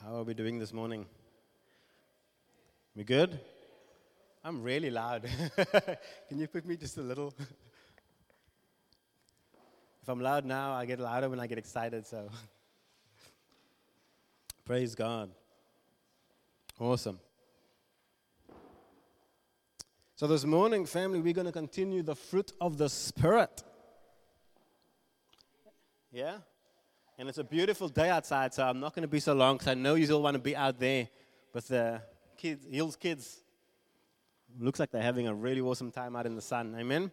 How are we doing this morning? We good? I'm really loud. Can you put me just a little? If I'm loud now, I get louder when I get excited, so. Praise God. Awesome. So this morning, family, we're going to continue the fruit of the Spirit. Yeah? And it's a beautiful day outside, so I'm not going to be so long because I know you all want to be out there with the kids, Hills kids. Looks like they're having a really awesome time out in the sun. Amen?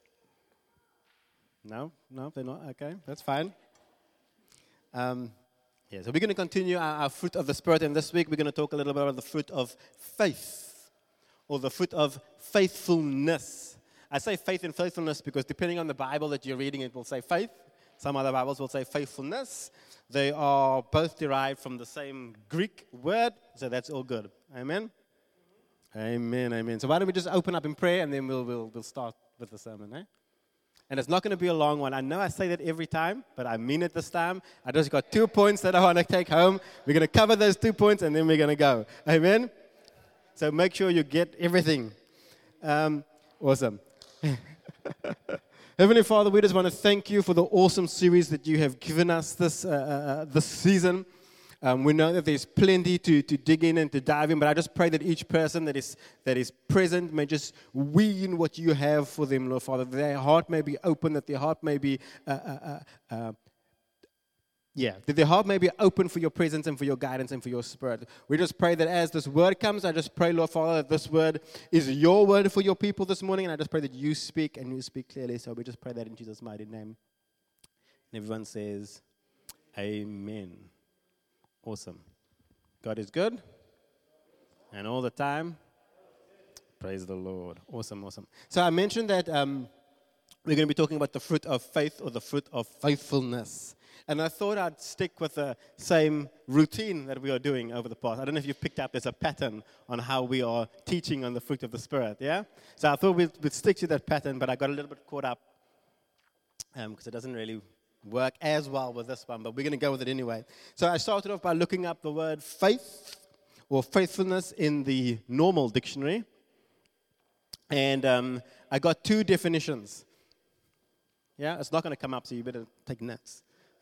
No, they're not. Okay, that's fine. So we're going to continue our fruit of the Spirit, and this week we're going to talk a little bit about the fruit of faith, or the fruit of faithfulness. I say faith and faithfulness because depending on the Bible that you're reading, it will say faith. Some other Bibles will say faithfulness. They are both derived from the same Greek word, so that's all good. Amen? Amen, amen. So why don't we just open up in prayer, and then we'll start with the sermon, eh? And it's not going to be a long one. I know I say that every time, but I mean it this time. I just got 2 points that I want to take home. We're going to cover those 2 points, and then we're going to go. Amen? So make sure you get everything. Awesome. Heavenly Father, we just want to thank you for the awesome series that you have given us this season. We know that there's plenty to dig in and to dive in, but I just pray that each person that is present may just wean what you have for them, Lord Father. That their heart may be open, that their heart may be that their heart may be open for your presence and for your guidance and for your Spirit. We just pray that as this word comes, I just pray, Lord Father, that this word is your word for your people this morning, and I just pray that you speak and you speak clearly. So we just pray that in Jesus' mighty name. And everyone says, Amen. Awesome. God is good, and all the time, praise the Lord. Awesome, awesome. So I mentioned that we're going to be talking about the fruit of faith, or the fruit of faithfulness. And I thought I'd stick with the same routine that we are doing over the past. I don't know if you've picked up, there's a pattern on how we are teaching on the fruit of the Spirit, yeah? So I thought we'd stick to that pattern, but I got a little bit caught up because it doesn't really work as well with this one, but we're going to go with it anyway. So I started off by looking up the word faith or faithfulness in the normal dictionary, and I got 2 definitions. Yeah, it's not going to come up, so you better take notes.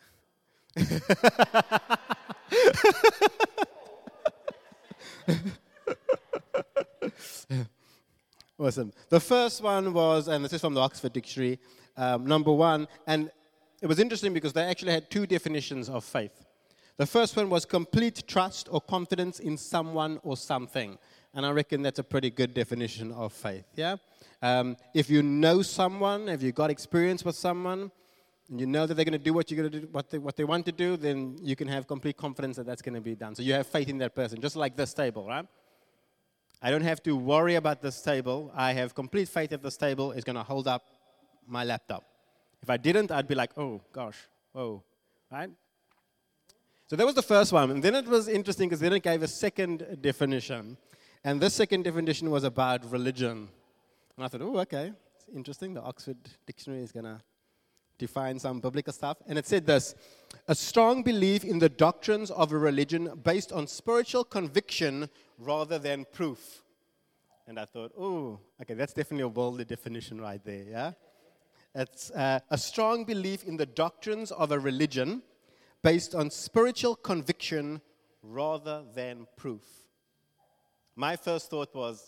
Awesome. The first one was, and this is from the Oxford Dictionary, number 1, and it was interesting because they actually had 2 definitions of faith. The first one was complete trust or confidence in someone or something, and I reckon that's a pretty good definition of faith, yeah? If you know someone, if you've got experience with someone, and you know that they're going to do what you're going to do, what they want to do, then you can have complete confidence that that's going to be done. So you have faith in that person, just like this table, right? I don't have to worry about this table. I have complete faith that this table is going to hold up my laptop. If I didn't, I'd be like, oh, gosh, whoa, right? So that was the first one. And then it was interesting because then it gave a second definition. And this second definition was about religion. And I thought, oh, okay, it's interesting. The Oxford Dictionary is going to define some biblical stuff. And it said this: a strong belief in the doctrines of a religion based on spiritual conviction rather than proof. And I thought, oh, okay, that's definitely a worldly definition right there, yeah? It's a strong belief in the doctrines of a religion based on spiritual conviction rather than proof. My first thought was,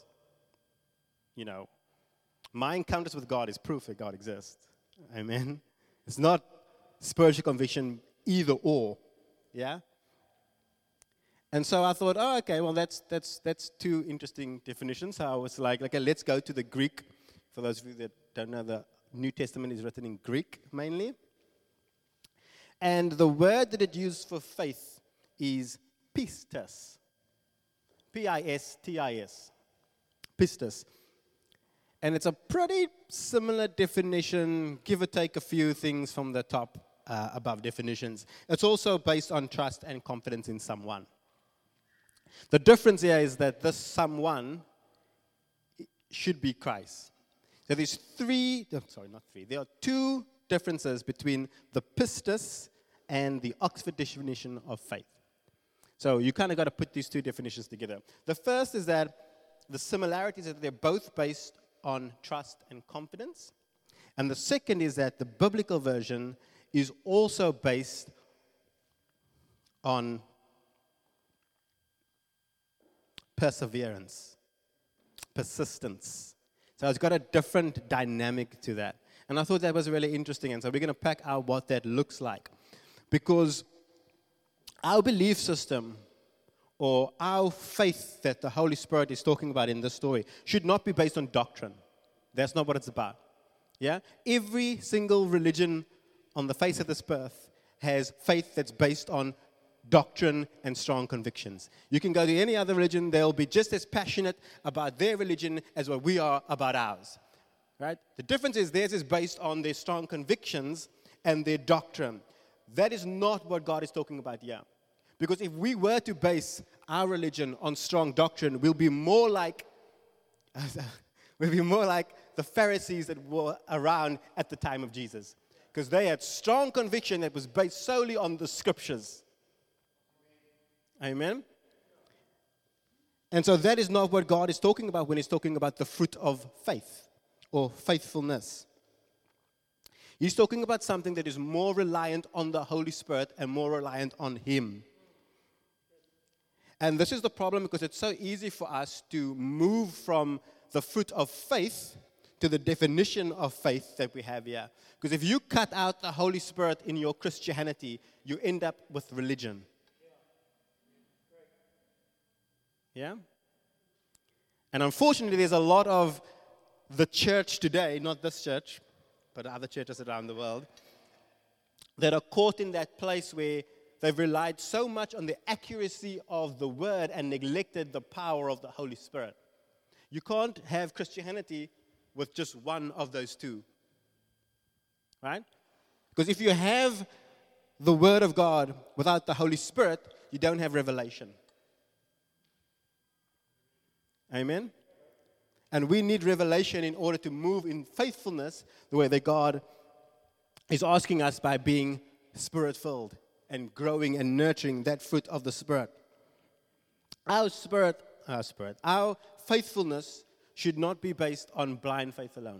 my encounters with God is proof that God exists. Amen? It's not spiritual conviction either or, yeah? And so I thought, oh, okay, well, that's 2 interesting definitions. So I was like, okay, let's go to the Greek. For those of you that don't know, the New Testament is written in Greek mainly. And the word that it used for faith is pistis. P-I-S-T-I-S. Pistis. And it's a pretty similar definition, give or take a few things from the top above definitions. It's also based on trust and confidence in someone. The difference here is that this someone should be Christ. So there are 2 differences between the pistis and the Oxford definition of faith. So you kind of got to put these two definitions together. The first is that the similarities are that they're both based on trust and confidence. And the second is that the biblical version is also based on perseverance, persistence. So it's got a different dynamic to that. And I thought that was really interesting. And so we're going to pack out what that looks like. Because our belief system or our faith that the Holy Spirit is talking about in this story should not be based on doctrine. That's not what it's about. Yeah? Every single religion on the face of this earth has faith that's based on doctrine and strong convictions. You can go to any other religion, they'll be just as passionate about their religion as what we are about ours. Right? The difference is theirs is based on their strong convictions and their doctrine. That is not what God is talking about here. Because if we were to base our religion on strong doctrine, we'll be more like the Pharisees that were around at the time of Jesus. Because they had strong conviction that was based solely on the scriptures. Amen? And so that is not what God is talking about when he's talking about the fruit of faith or faithfulness. He's talking about something that is more reliant on the Holy Spirit and more reliant on Him. And this is the problem because it's so easy for us to move from the fruit of faith to the definition of faith that we have here. Because if you cut out the Holy Spirit in your Christianity, you end up with religion. Yeah? And unfortunately, there's a lot of the church today, not this church, but other churches around the world, that are caught in that place where they've relied so much on the accuracy of the word and neglected the power of the Holy Spirit. You can't have Christianity with just one of those two. Right? Because if you have the Word of God without the Holy Spirit, you don't have revelation. Amen? And we need revelation in order to move in faithfulness the way that God is asking us by being Spirit-filled and growing and nurturing that fruit of the Spirit. Our faithfulness should not be based on blind faith alone.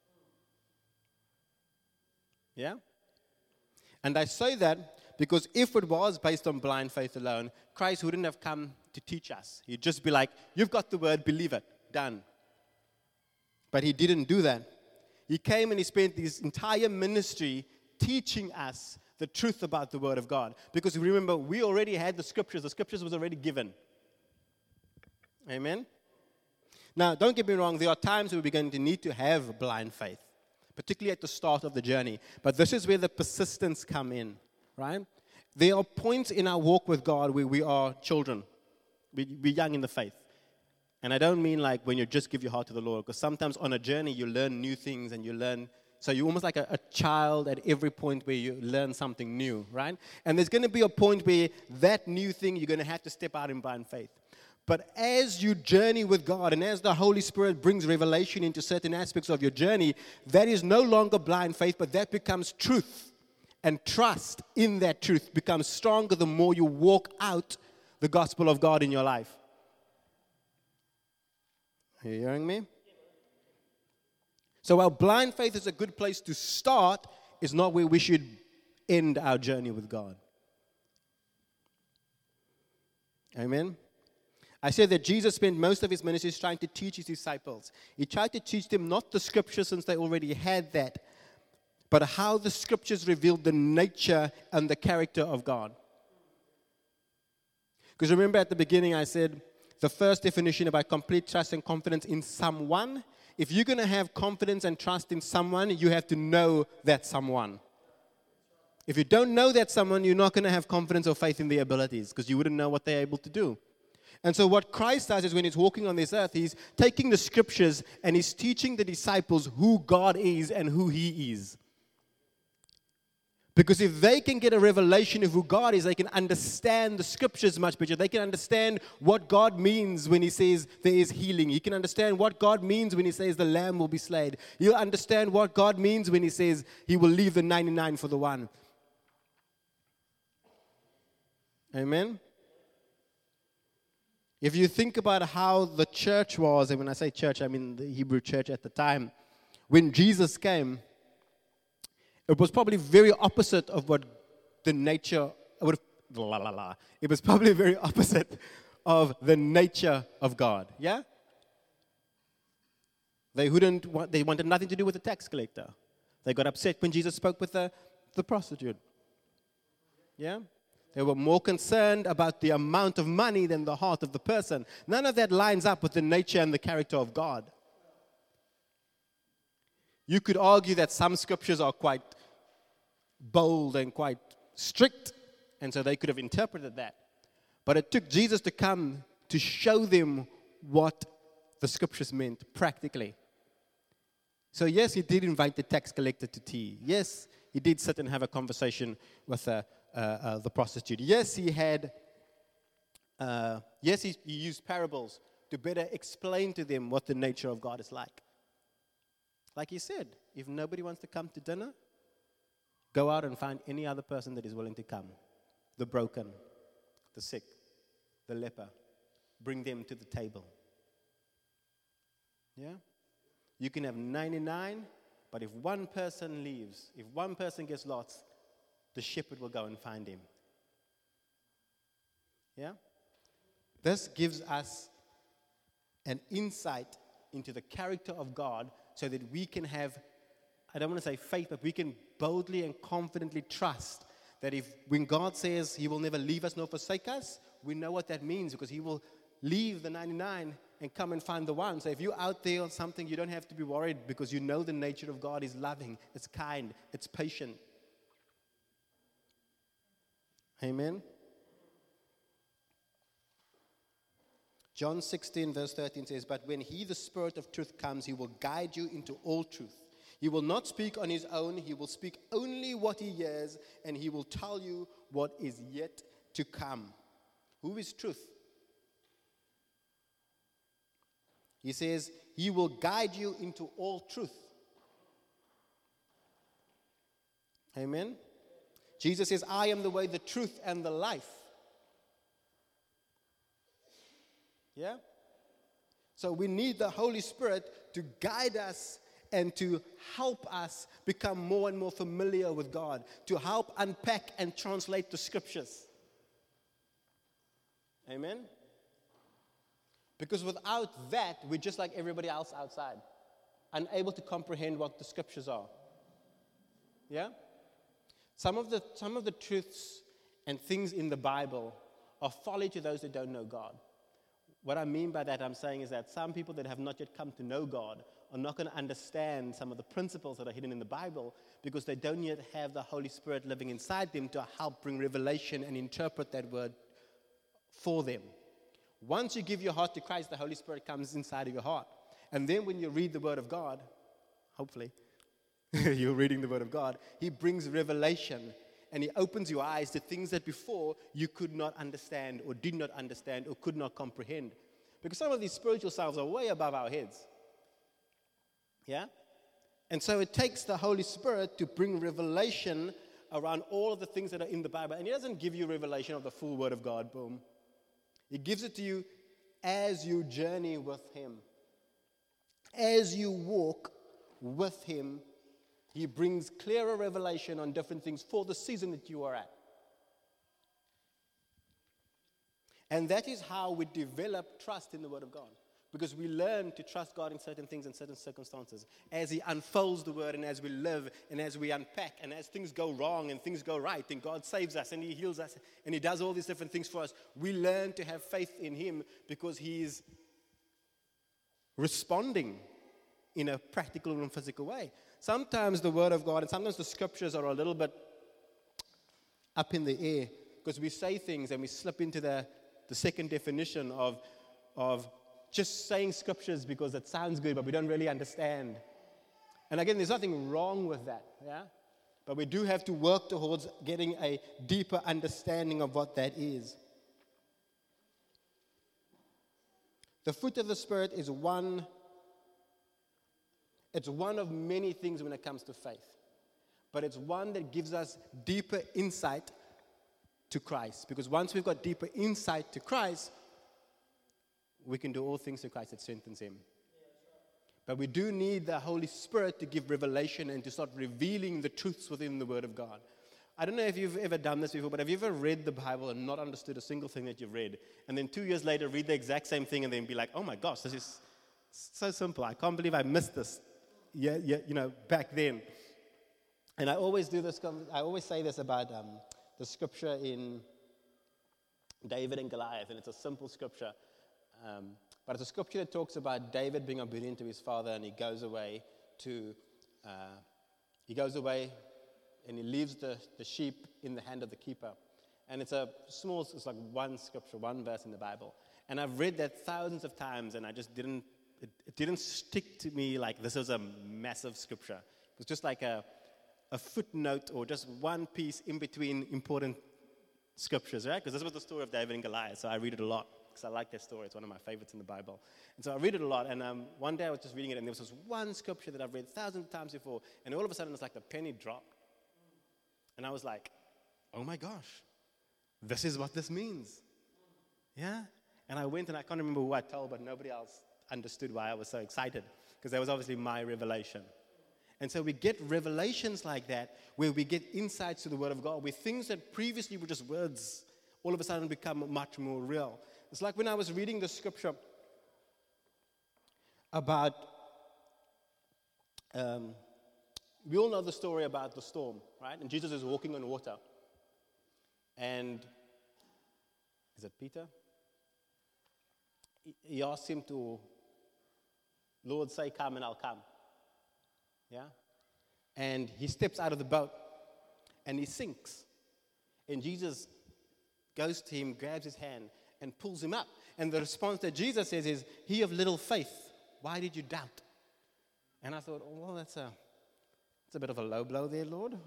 Yeah? And I say that because if it was based on blind faith alone, Christ wouldn't have come to teach us. He'd just be like, you've got the word, believe it, done. But he didn't do that. He came and he spent his entire ministry teaching us the truth about the word of God. Because remember, we already had the scriptures was already given. Amen? Now, don't get me wrong, there are times where we're going to need to have blind faith, particularly at the start of the journey. But this is where the persistence come in, right? There are points in our walk with God where we are children. We're young in the faith. And I don't mean like when you just give your heart to the Lord, because sometimes on a journey you learn new things and you learn, so you're almost like a child at every point where you learn something new, right? And there's going to be a point where that new thing you're going to have to step out in blind faith. But as you journey with God and as the Holy Spirit brings revelation into certain aspects of your journey, that is no longer blind faith, but that becomes truth. And trust in that truth becomes stronger the more you walk out the gospel of God in your life. Are you hearing me? So while blind faith is a good place to start, it's not where we should end our journey with God. Amen? I said that Jesus spent most of his ministry trying to teach his disciples. He tried to teach them not the scriptures since they already had that, but how the scriptures revealed the nature and the character of God. Because remember at the beginning I said the first definition about complete trust and confidence in someone. If you're going to have confidence and trust in someone, you have to know that someone. If you don't know that someone, you're not going to have confidence or faith in their abilities because you wouldn't know what they're able to do. And so what Christ does is when he's walking on this earth, he's taking the scriptures and he's teaching the disciples who God is and who he is. Because if they can get a revelation of who God is, they can understand the scriptures much better. They can understand what God means when he says there is healing. He can understand what God means when he says the lamb will be slain. He'll understand what God means when he says he will leave the 99 for the one. Amen? If you think about how the church was, and when I say church, I mean the Hebrew church at the time, when Jesus came, it was probably very opposite of what the nature would. It was probably very opposite of the nature of God. Yeah. They wanted nothing to do with the tax collector. They got upset when Jesus spoke with the prostitute. Yeah. They were more concerned about the amount of money than the heart of the person. None of that lines up with the nature and the character of God. You could argue that some scriptures are quite bold and quite strict, and so they could have interpreted that. But it took Jesus to come to show them what the scriptures meant practically. So yes, he did invite the tax collector to tea. Yes, he did sit and have a conversation with the prostitute. Yes, he used parables to better explain to them what the nature of God is like. Like he said, if nobody wants to come to dinner, go out and find any other person that is willing to come. The broken, the sick, the leper. Bring them to the table. Yeah? You can have 99, but if one person leaves, if one person gets lost, the shepherd will go and find him. Yeah? This gives us an insight into the character of God so that we can have, I don't want to say faith, but we can boldly and confidently trust that when God says he will never leave us nor forsake us, we know what that means because he will leave the 99 and come and find the one. So if you're out there on something, you don't have to be worried because you know the nature of God is loving, it's kind, it's patient. Amen. John 16 verse 13 says, "But when he, the Spirit of truth, comes, he will guide you into all truth. He will not speak on his own. He will speak only what he hears, and he will tell you what is yet to come." Who is truth? He says, he will guide you into all truth. Amen. Jesus says, "I am the way, the truth, and the life." Yeah? So we need the Holy Spirit to guide us and to help us become more and more familiar with God, to help unpack and translate the scriptures. Amen? Because without that, we're just like everybody else outside, unable to comprehend what the scriptures are. Yeah? Some of the truths and things in the Bible are folly to those that don't know God. What I mean by that, I'm saying, is that some people that have not yet come to know God are not going to understand some of the principles that are hidden in the Bible because they don't yet have the Holy Spirit living inside them to help bring revelation and interpret that word for them. Once you give your heart to Christ, the Holy Spirit comes inside of your heart. And then when you read the Word of God, hopefully, you're reading the Word of God, he brings revelation and he opens your eyes to things that before you could not understand or did not understand or could not comprehend. Because some of these spiritual selves are way above our heads. Yeah? And so it takes the Holy Spirit to bring revelation around all of the things that are in the Bible. And he doesn't give you revelation of the full Word of God, boom. He gives it to you as you journey with him. As you walk with him, he brings clearer revelation on different things for the season that you are at. And that is how we develop trust in the Word of God. Because we learn to trust God in certain things and certain circumstances. As he unfolds the Word and as we live and as we unpack and as things go wrong and things go right and God saves us and he heals us and he does all these different things for us, we learn to have faith in him because he is responding in a practical and physical way. Sometimes the Word of God and sometimes the scriptures are a little bit up in the air because we say things and we slip into the second definition of just saying scriptures because it sounds good, but we don't really understand. And again, there's nothing wrong with that, yeah? But we do have to work towards getting a deeper understanding of what that is. The fruit of the Spirit is one of many things when it comes to faith. But it's one that gives us deeper insight to Christ. Because once we've got deeper insight to Christ, we can do all things through Christ that strengthens him. But we do need the Holy Spirit to give revelation and to start revealing the truths within the Word of God. I don't know if you've ever done this before, but have you ever read the Bible and not understood a single thing that you've read? And then 2 years later, read the exact same thing and then be like, oh my gosh, this is so simple. I can't believe I missed this back then. And I always do this, I always say this about the scripture in David and Goliath, and it's a simple scripture. But it's a scripture that talks about David being obedient to his father, and he goes away and he leaves the sheep in the hand of the keeper. And it's like one scripture, one verse in the Bible. And I've read that thousands of times, and I just it didn't stick to me like this is a massive scripture. It was just like a footnote or just one piece in between important scriptures, right? Because this was the story of David and Goliath, so I read it a lot because I like that story. It's one of my favorites in the Bible. And so I read it a lot, and one day I was just reading it, and there was this one scripture that I've read thousands of times before, and all of a sudden it's like the penny dropped. And I was like, oh my gosh, this is what this means. Yeah? And I went, and I can't remember who I told, but nobody else understood why I was so excited, because that was obviously my revelation. And so we get revelations like that, where we get insights to the Word of God, where things that previously were just words all of a sudden become much more real. It's like when I was reading the scripture about, we all know the story about the storm, right? And Jesus is walking on water. And is it Peter? He asks him to, Lord, say come and I'll come. Yeah? And he steps out of the boat and he sinks. And Jesus goes to him, grabs his hand, and pulls him up. And the response that Jesus says is, "He of little faith, why did you doubt?" And I thought, oh, well, that's a bit of a low blow there, Lord.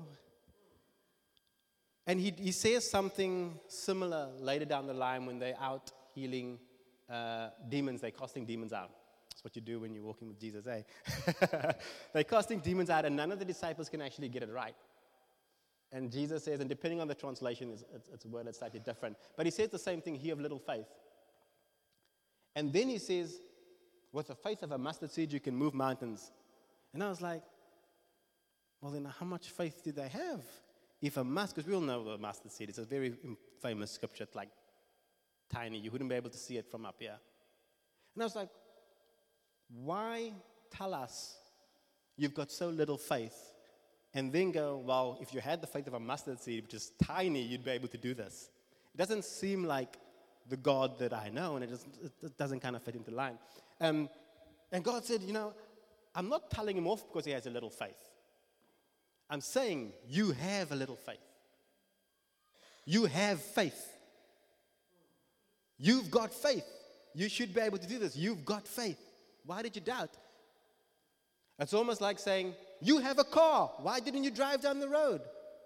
And he says something similar later down the line when they're out healing demons. They're casting demons out. That's what you do when you're walking with Jesus, eh? They're casting demons out, and none of the disciples can actually get it right. And Jesus says, and depending on the translation, it's a word that's slightly different. But he says the same thing, he of little faith. And then he says, with the faith of a mustard seed, you can move mountains. And I was like, well, then how much faith did they have? Because we all know the mustard seed. It's a very famous scripture. It's like tiny. You wouldn't be able to see it from up here. And I was like, why tell us you've got so little faith? And then go, well, if you had the faith of a mustard seed, which is tiny, you'd be able to do this. It doesn't seem like the God that I know, and it doesn't kind of fit into line. And God said, I'm not telling him off because he has a little faith. I'm saying you have a little faith. You have faith. You've got faith. You should be able to do this. You've got faith. Why did you doubt? It's almost like saying, you have a car. Why didn't you drive down the road?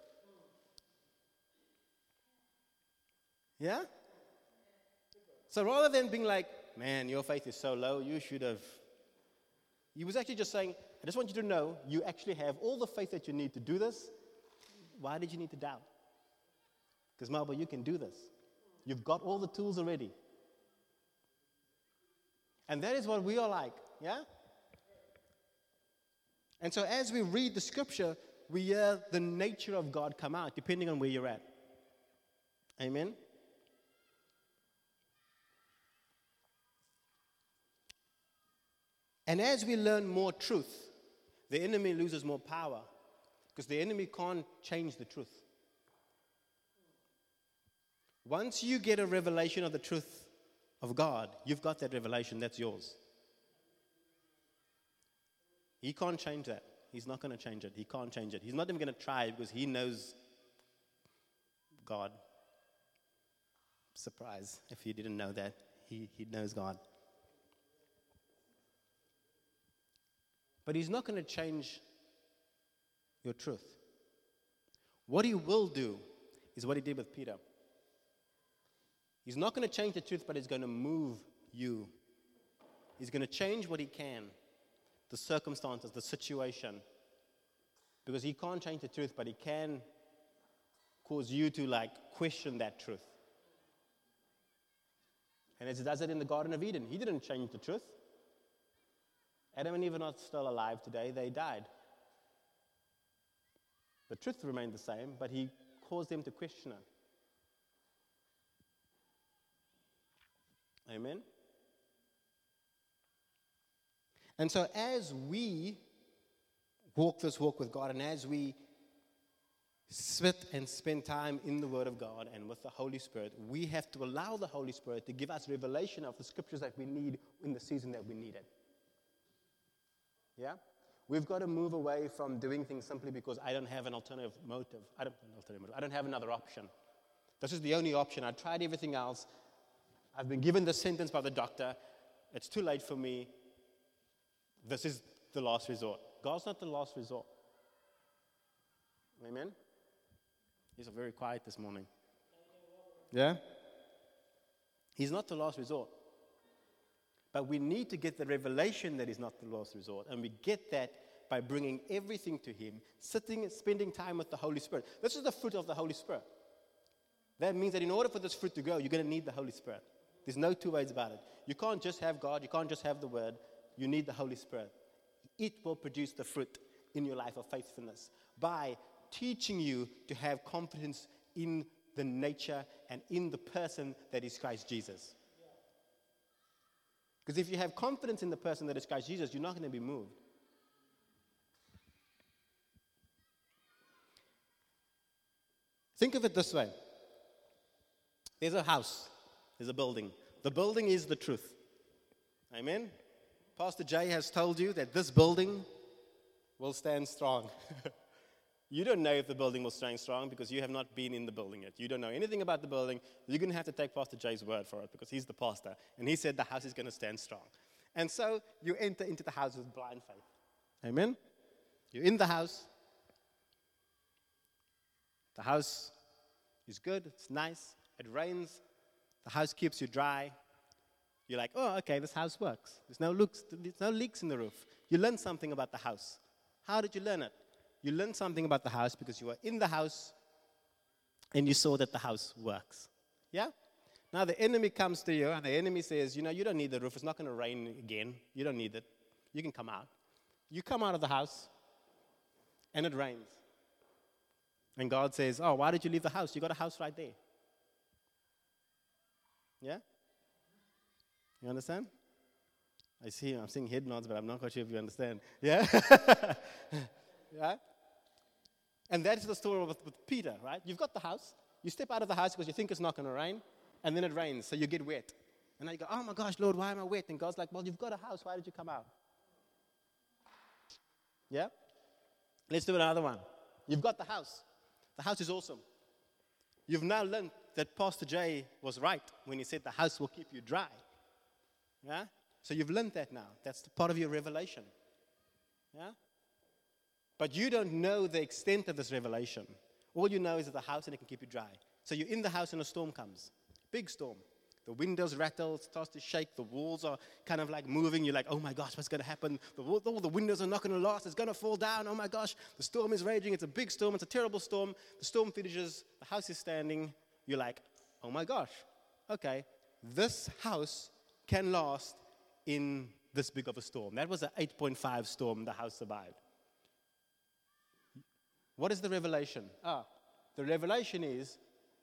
Yeah? So rather than being like, man, your faith is so low, you should have. He was actually just saying, I just want you to know, you actually have all the faith that you need to do this. Why did you need to doubt? Because, Marble, you can do this. You've got all the tools already. And that is what we are like, yeah? And so as we read the scripture, we hear the nature of God come out, depending on where you're at. Amen? And as we learn more truth, the enemy loses more power, because the enemy can't change the truth. Once you get a revelation of the truth of God, you've got that revelation, that's yours. He can't change that. He's not going to change it. He can't change it. He's not even going to try, because he knows God. Surprise, if you didn't know that. He knows God. But he's not going to change your truth. What he will do is what he did with Peter. He's not going to change the truth, but he's going to move you. He's going to change what he can, the circumstances, the situation. Because he can't change the truth, but he can cause you to question that truth. And it does it in the Garden of Eden. He didn't change the truth. Adam and Eve are not still alive today. They died. The truth remained the same, but he caused them to question it. Amen? And so as we walk this walk with God, and as we sit and spend time in the Word of God and with the Holy Spirit, we have to allow the Holy Spirit to give us revelation of the Scriptures that we need in the season that we need it. Yeah? We've got to move away from doing things simply because I don't have an alternative motive. I don't have another option. This is the only option. I tried everything else. I've been given this sentence by the doctor. It's too late for me. This is the last resort. God's not the last resort. Amen? He's very quiet this morning. Yeah? He's not the last resort. But we need to get the revelation that he's not the last resort. And we get that by bringing everything to him, sitting and spending time with the Holy Spirit. This is the fruit of the Holy Spirit. That means that in order for this fruit to grow, you're going to need the Holy Spirit. There's no two ways about it. You can't just have God. You can't just have the Word. You need the Holy Spirit. It will produce the fruit in your life of faithfulness by teaching you to have confidence in the nature and in the person that is Christ Jesus. Because if you have confidence in the person that is Christ Jesus, you're not going to be moved. Think of it this way. There's a house. There's a building. The building is the truth. Amen? Pastor Jay has told you that this building will stand strong. You don't know if the building will stand strong because you have not been in the building yet. You don't know anything about the building. You're going to have to take Pastor Jay's word for it because he's the pastor. And he said the house is going to stand strong. And so you enter into the house with blind faith. Amen? You're in the house. The house is good. It's nice. It rains. The house keeps you dry. You're like, oh, okay, this house works. There's no leaks in the roof. You learn something about the house. How did you learn it? You learned something about the house because you were in the house and you saw that the house works. Yeah? Now the enemy comes to you and the enemy says, you don't need the roof. It's not going to rain again. You don't need it. You can come out. You come out of the house and it rains. And God says, oh, why did you leave the house? You got a house right there. Yeah? You understand? I'm seeing head nods, but I'm not quite sure if you understand. Yeah? Yeah? And that's the story with Peter, right? You've got the house. You step out of the house because you think it's not going to rain, and then it rains, so you get wet. And now you go, oh my gosh, Lord, why am I wet? And God's like, well, you've got a house. Why did you come out? Yeah? Let's do another one. You've got the house. The house is awesome. You've now learned that Pastor Jay was right when he said the house will keep you dry. Yeah? So you've learned that now. That's part of your revelation. Yeah? But you don't know the extent of this revelation. All you know is that the house and it can keep you dry. So you're in the house and a storm comes. Big storm. The windows rattle, it starts to shake. The walls are kind of like moving. You're like, oh my gosh, what's going to happen? All the windows are not going to last. It's going to fall down. Oh my gosh, the storm is raging. It's a big storm. It's a terrible storm. The storm finishes. The house is standing. You're like, oh my gosh, okay, this house can last in this big of a storm. That was an 8.5 storm. The house survived. What is the revelation? The revelation is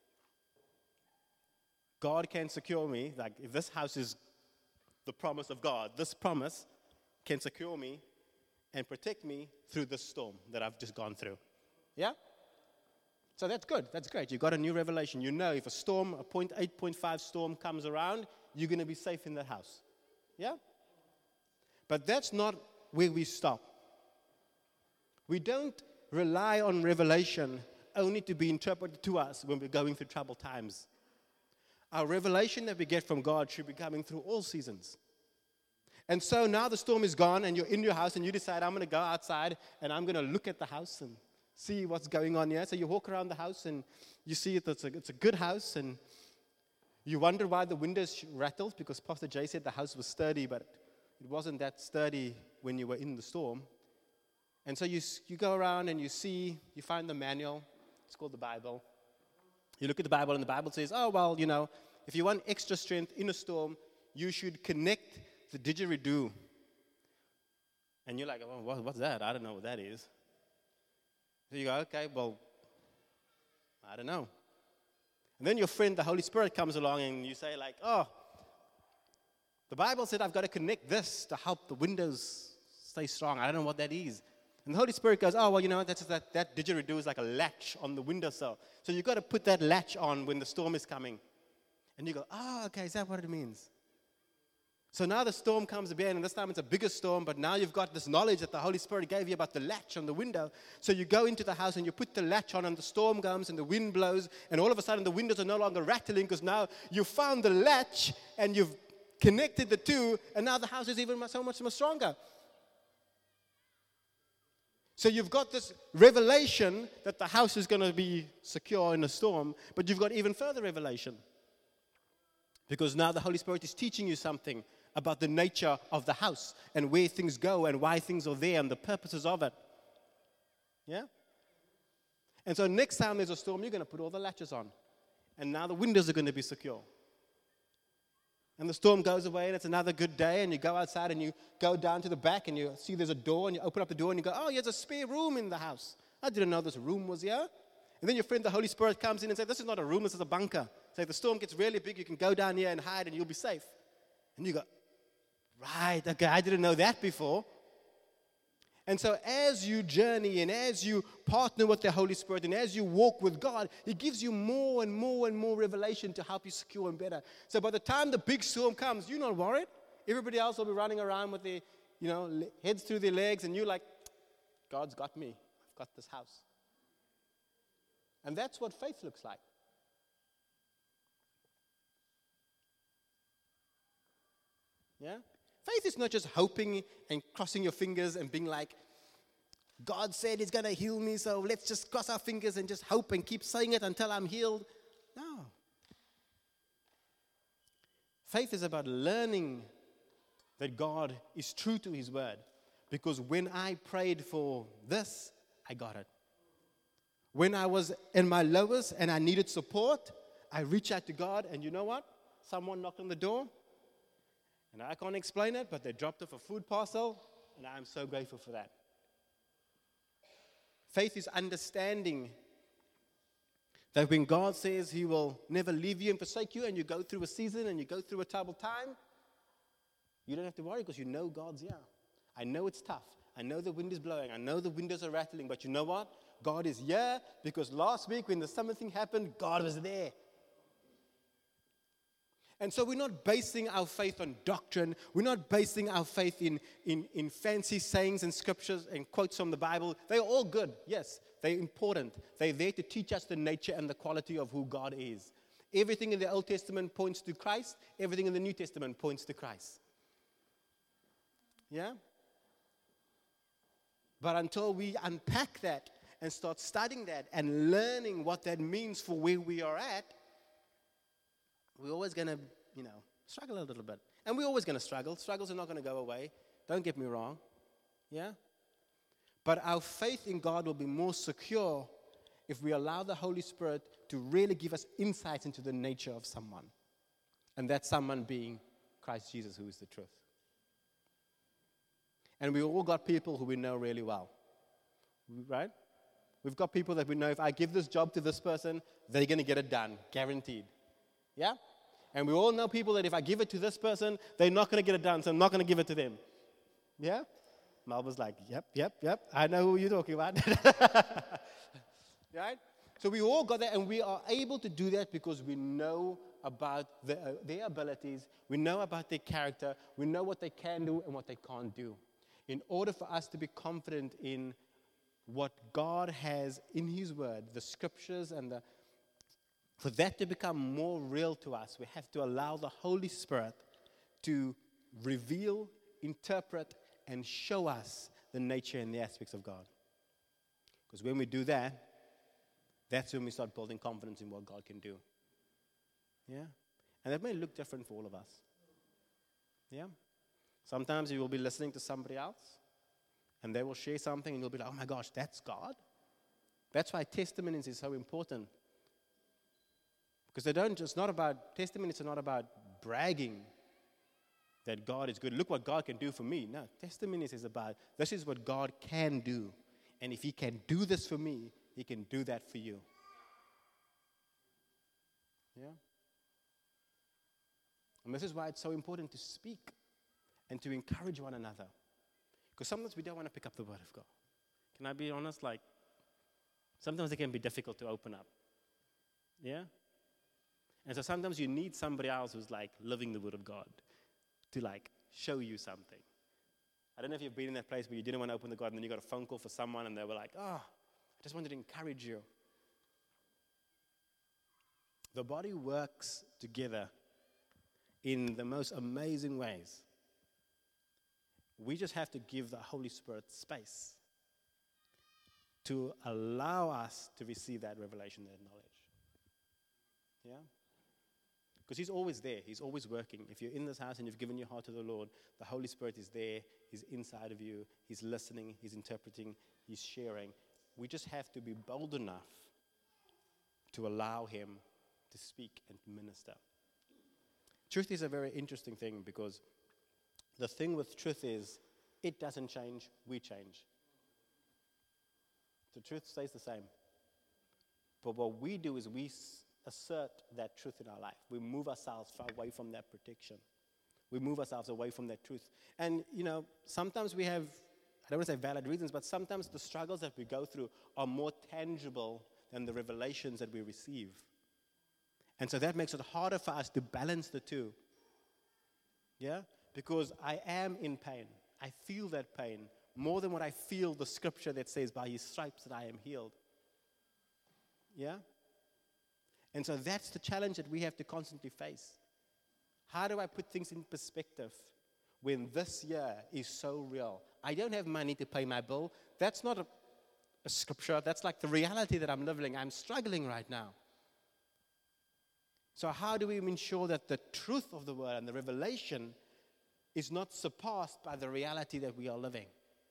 God can secure me. Like if this house is the promise of God, this promise can secure me and protect me through this storm that I've just gone through. Yeah? So that's good. That's great. You got a new revelation. You know if a storm, a 8.5 storm comes around, you're going to be safe in that house. Yeah? But that's not where we stop. We don't rely on revelation only to be interpreted to us when we're going through troubled times. Our revelation that we get from God should be coming through all seasons. And so now the storm is gone and you're in your house and you decide, I'm going to go outside and I'm going to look at the house and see what's going on here. So you walk around the house and you see it's a good house and you wonder why the windows rattled because Pastor Jay said the house was sturdy, but it wasn't that sturdy when you were in the storm. And so you go around and you find the manual. It's called the Bible. You look at the Bible and the Bible says, oh, well, if you want extra strength in a storm, you should connect the didgeridoo. And you're like, well, what's that? I don't know what that is. So you go, okay, well, I don't know. And then your friend, the Holy Spirit, comes along and you say like, oh, the Bible said I've got to connect this to help the windows stay strong. I don't know what that is. And the Holy Spirit goes, oh, well, you know, that didgeridoo is like a latch on the windowsill. So you've got to put that latch on when the storm is coming. And you go, oh, okay, is that what it means? So now the storm comes again, and this time it's a bigger storm, but now you've got this knowledge that the Holy Spirit gave you about the latch on the window. So you go into the house and you put the latch on, and the storm comes and the wind blows, and all of a sudden the windows are no longer rattling because now you found the latch and you've connected the two, and now the house is even so much more stronger. So you've got this revelation that the house is going to be secure in a storm, but you've got even further revelation. Because now the Holy Spirit is teaching you something about the nature of the house and where things go and why things are there and the purposes of it. Yeah? And so next time there's a storm, you're going to put all the latches on. And now the windows are going to be secure. And the storm goes away and it's another good day, and you go outside and you go down to the back and you see there's a door, and you open up the door and you go, oh, there's a spare room in the house. I didn't know this room was here. And then your friend, the Holy Spirit, comes in and says, this is not a room, this is a bunker. So if the storm gets really big, you can go down here and hide and you'll be safe. And you go, right, okay, I didn't know that before. And so as you journey and as you partner with the Holy Spirit and as you walk with God, He gives you more and more and more revelation to help you secure and better. So by the time the big storm comes, you're not worried. Everybody else will be running around with their, heads through their legs, and you're like, God's got me. I've got this house. And that's what faith looks like. Yeah? Faith is not just hoping and crossing your fingers and being like, God said He's going to heal me, so let's just cross our fingers and just hope and keep saying it until I'm healed. No. Faith is about learning that God is true to His word. Because when I prayed for this, I got it. When I was in my lowest and I needed support, I reached out to God, and you know what? Someone knocked on the door, and I can't explain it, but they dropped off a food parcel, and I'm so grateful for that. Faith is understanding that when God says He will never leave you and forsake you, and you go through a season and you go through a troubled time, you don't have to worry because you know God's here. I know it's tough. I know the wind is blowing. I know the windows are rattling, but you know what? God is here because last week when the something happened, God was there. And so we're not basing our faith on doctrine. We're not basing our faith in fancy sayings and scriptures and quotes from the Bible. They're all good. Yes, they're important. They're there to teach us the nature and the quality of who God is. Everything in the Old Testament points to Christ. Everything in the New Testament points to Christ. Yeah? But until we unpack that and start studying that and learning what that means for where we are at, we're always going to, struggle a little bit. And we're always going to struggle. Struggles are not going to go away. Don't get me wrong. Yeah? But our faith in God will be more secure if we allow the Holy Spirit to really give us insights into the nature of someone. And that someone being Christ Jesus, who is the truth. And we all got people who we know really well. Right? We've got people that we know, if I give this job to this person, they're going to get it done, guaranteed. Yeah? And we all know people that if I give it to this person, they're not going to get it done, so I'm not going to give it to them. Yeah? Melba's like, yep, I know who you're talking about. Right? So we all got that, and we are able to do that because we know about their abilities, we know about their character, we know what they can do and what they can't do. In order for us to be confident in what God has in His Word, the Scriptures, and for that to become more real to us, we have to allow the Holy Spirit to reveal, interpret, and show us the nature and the aspects of God. Because when we do that, that's when we start building confidence in what God can do. Yeah? And that may look different for all of us. Yeah? Sometimes you will be listening to somebody else, and they will share something, and you'll be like, oh my gosh, that's God? That's why testimonies is so important. Because testimonies are not about bragging that God is good. Look what God can do for me. No, testimonies is about, this is what God can do. And if he can do this for me, he can do that for you. Yeah? And this is why it's so important to speak and to encourage one another. Because sometimes we don't want to pick up the word of God. Can I be honest? Like, sometimes it can be difficult to open up. Yeah? And so sometimes you need somebody else who's like living the word of God to like show you something. I don't know if you've been in that place where you didn't want to open the God and then you got a phone call for someone and they were like, I just wanted to encourage you. The body works together in the most amazing ways. We just have to give the Holy Spirit space to allow us to receive that revelation, that knowledge. Yeah? Because he's always there. He's always working. If you're in this house and you've given your heart to the Lord, the Holy Spirit is there. He's inside of you. He's listening. He's interpreting. He's sharing. We just have to be bold enough to allow him to speak and to minister. Truth is a very interesting thing because the thing with truth is it doesn't change, we change. The truth stays the same. But what we do is we assert that truth in our life. We move ourselves away from that protection. We move ourselves away from that truth. And, sometimes we have, I don't want to say valid reasons, but sometimes the struggles that we go through are more tangible than the revelations that we receive. And so that makes it harder for us to balance the two. Yeah? Because I am in pain. I feel that pain more than what I feel the scripture that says, by his stripes that I am healed. Yeah? And so that's the challenge that we have to constantly face. How do I put things in perspective when this year is so real? I don't have money to pay my bill. That's not a scripture. That's like the reality that I'm living. I'm struggling right now. So how do we ensure that the truth of the word and the revelation is not surpassed by the reality that we are living?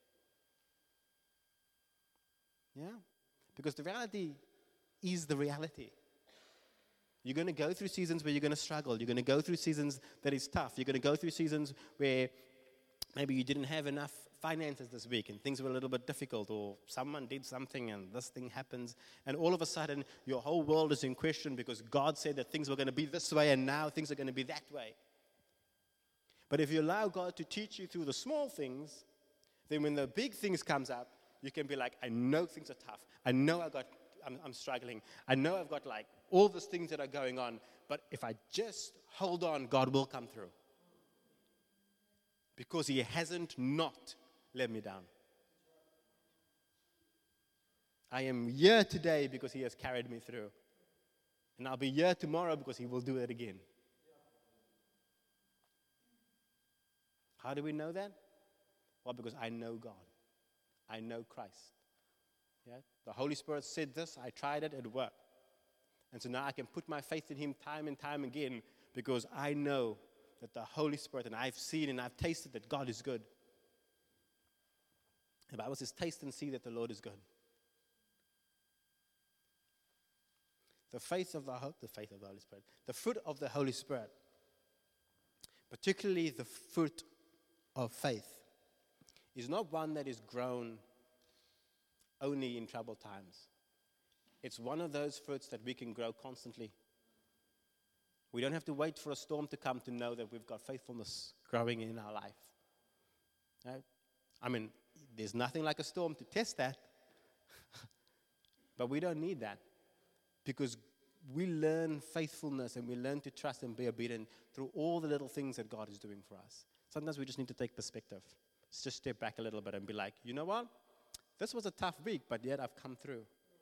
Yeah? Because the reality is the reality. You're going to go through seasons where you're going to struggle. You're going to go through seasons that is tough. You're going to go through seasons where maybe you didn't have enough finances this week and things were a little bit difficult, or someone did something and this thing happens, and all of a sudden your whole world is in question because God said that things were going to be this way and now things are going to be that way. But if you allow God to teach you through the small things, then when the big things comes up, you can be like, I know things are tough. I know I'm struggling. I know I've got like all these things that are going on, but if I just hold on, God will come through. Because he hasn't not let me down. I am here today because he has carried me through. And I'll be here tomorrow because he will do it again. How do we know that? Well, because I know God. I know Christ. Yeah? The Holy Spirit said this, I tried it, it worked. And so now I can put my faith in him time and time again because I know that the Holy Spirit, and I've seen and I've tasted that God is good. The Bible says, taste and see that the Lord is good. The faith of the Holy Spirit, the fruit of the Holy Spirit, particularly the fruit of faith, is not one that is grown only in troubled times. It's one of those fruits that we can grow constantly. We don't have to wait for a storm to come to know that we've got faithfulness growing in our life. Right? I mean, there's nothing like a storm to test that. But we don't need that. Because we learn faithfulness and we learn to trust and be obedient through all the little things that God is doing for us. Sometimes we just need to take perspective. Let's just step back a little bit and be like, you know what? This was a tough week, but yet I've come through.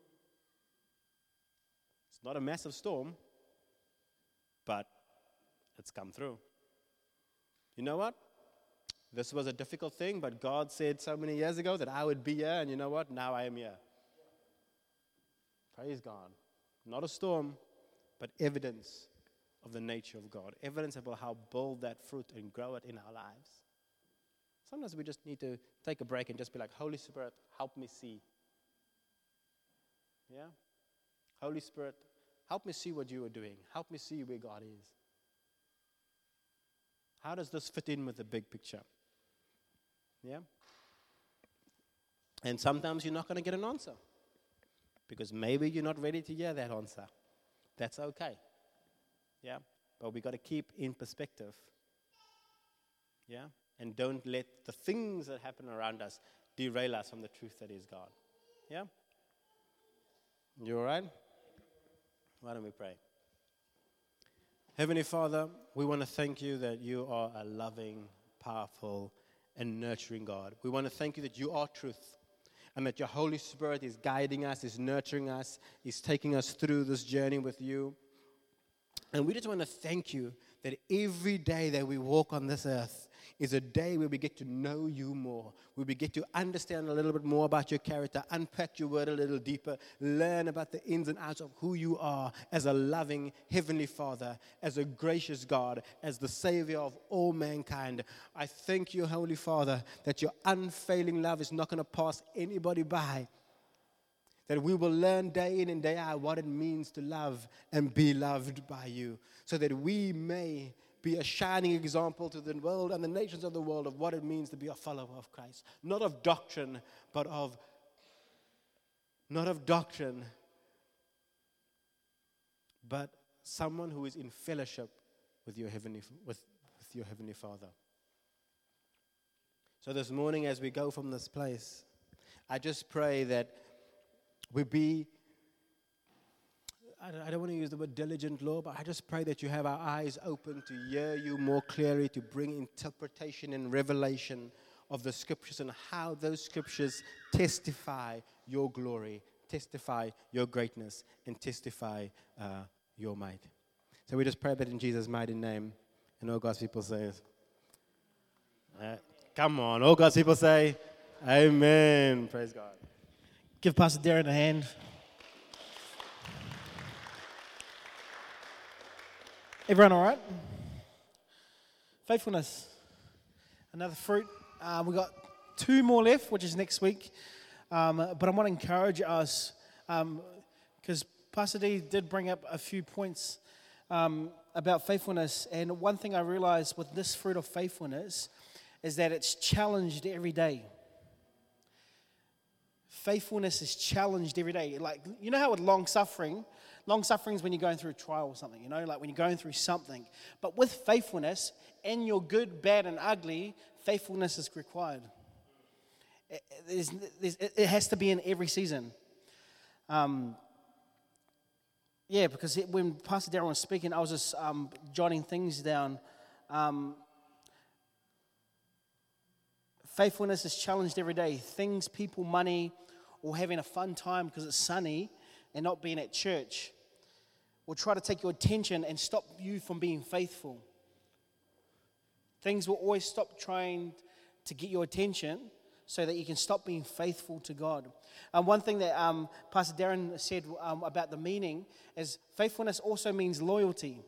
It's not a massive storm, but it's come through. You know what? This was a difficult thing, but God said so many years ago that I would be here, and you know what? Now I am here. Praise God. Not a storm, but evidence of the nature of God. Evidence about how bold that fruit and grow it in our lives. Sometimes we just need to take a break and just be like, Holy Spirit, help me see. Yeah? Holy Spirit, Help me see what you are doing. Help me see where God is. How does this fit in with the big picture? Yeah? And sometimes you're not going to get an answer because maybe you're not ready to hear that answer. That's okay. Yeah? But we got to keep in perspective. Yeah? And don't let the things that happen around us derail us from the truth that is God. Yeah? You all right? Why don't we pray? Heavenly Father, we want to thank you that you are a loving, powerful, and nurturing God. We want to thank you that you are truth and that your Holy Spirit is guiding us, is nurturing us, is taking us through this journey with you. And we just want to thank you that every day that we walk on this earth is a day where we get to know you more, where we get to understand a little bit more about your character, unpack your word a little deeper, learn about the ins and outs of who you are as a loving Heavenly Father, as a gracious God, as the Savior of all mankind. I thank you, Holy Father, that your unfailing love is not going to pass anybody by. That we will learn day in and day out what it means to love and be loved by you, so that we may be a shining example to the world and the nations of the world of what it means to be a follower of Christ. Not of doctrine, but someone who is in fellowship with your heavenly Father. So this morning as we go from this place, I just pray that we be, I don't want to use the word diligent, Lord, but I just pray that you have our eyes open to hear you more clearly, to bring interpretation and revelation of the scriptures and how those scriptures testify your glory, testify your greatness, and testify your might. So we just pray that in Jesus' mighty name. And all God's people say, come on, all God's people say, amen. Praise God. Give Pastor Darren a hand. Everyone all right? Faithfulness. Another fruit. We've got 2 more left, which is next week. But I want to encourage us, because Pastor D did bring up a few points about faithfulness. And one thing I realized with this fruit of faithfulness is that it's challenged every day. Faithfulness is challenged every day. Like, you know how with long suffering is when you're going through a trial or something, you know, like when you're going through something. But with faithfulness, in your good, bad, and ugly, faithfulness is required. It has to be in every season. Because when Pastor Darren was speaking, I was just jotting things down. Faithfulness is challenged every day. Things, people, money, or having a fun time because it's sunny and not being at church will try to take your attention and stop you from being faithful. Things will always stop trying to get your attention so that you can stop being faithful to God. One thing that Pastor Darren said about the meaning is faithfulness also means loyalty.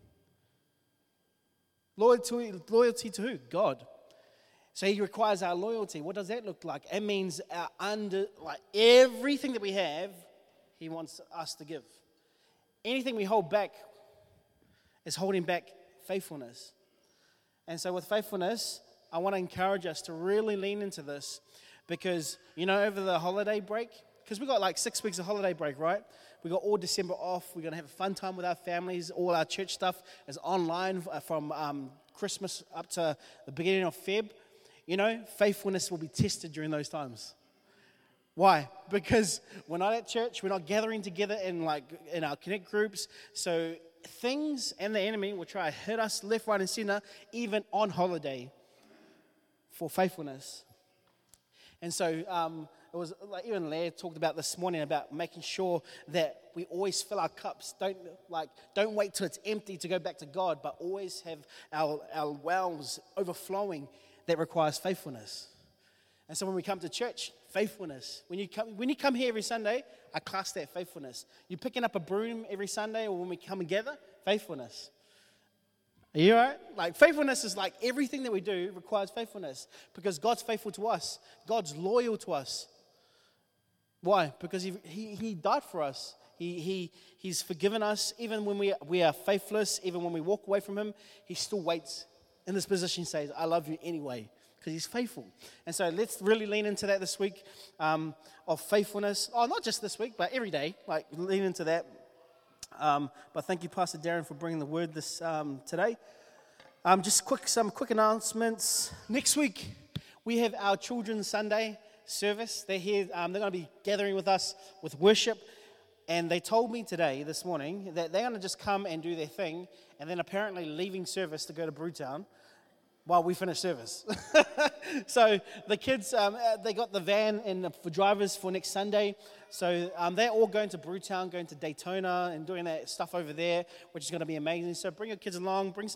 Loyalty to who? God. So he requires our loyalty. What does that look like? It means everything that we have, he wants us to give. Anything we hold back is holding back faithfulness. And so with faithfulness, I want to encourage us to really lean into this because, you know, over the holiday break, because we got like 6 weeks of holiday break, right? We got all December off. We're going to have a fun time with our families. All our church stuff is online from Christmas up to the beginning of Feb. You know, faithfulness will be tested during those times. Why? Because we're not at church. We're not gathering together in our connect groups. So things and the enemy will try to hit us left, right, and center, even on holiday for faithfulness. And so it was like even Lair talked about this morning about making sure that we always fill our cups. Don't wait till it's empty to go back to God, but always have our wells overflowing. That requires faithfulness. And so when we come to church, faithfulness. When you come here every Sunday, I class that faithfulness. You picking up a broom every Sunday or when we come together, faithfulness. Are you all right? Like faithfulness is like everything that we do requires faithfulness because God's faithful to us. God's loyal to us. Why? Because he died for us. He's forgiven us. Even when we are faithless, even when we walk away from him, he still waits in this position. He says, I love you anyway, because he's faithful. And so let's really lean into that this week, of faithfulness. Oh, not just this week, but every day. Like, lean into that. But thank you, Pastor Darren, for bringing the word this today. Just some quick announcements. Next week, we have our Children's Sunday service. They're here. They're going to be gathering with us with worship. And they told me this morning, that they're going to just come and do their thing, and then apparently leaving service to go to Brewtown while we finish service. So the kids, they got the van for drivers for next Sunday. So they're all going to Brewtown, going to Daytona and doing that stuff over there, which is going to be amazing. So bring your kids along, bring some